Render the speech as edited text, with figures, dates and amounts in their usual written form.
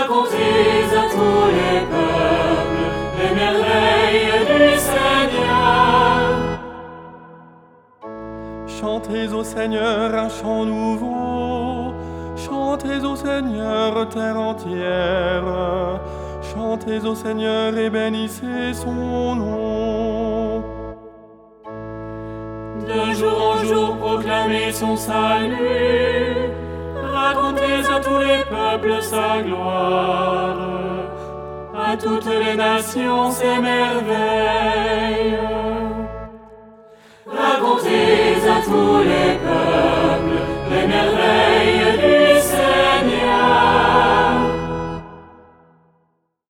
Racontez à tous les peuples les merveilles du Seigneur. Chantez au Seigneur un chant nouveau, chantez au Seigneur terre entière, chantez au Seigneur et bénissez son nom. De jour en jour proclamez son salut, racontez à tous les peuples sa gloire, à toutes les nations ses merveilles. Racontez à tous les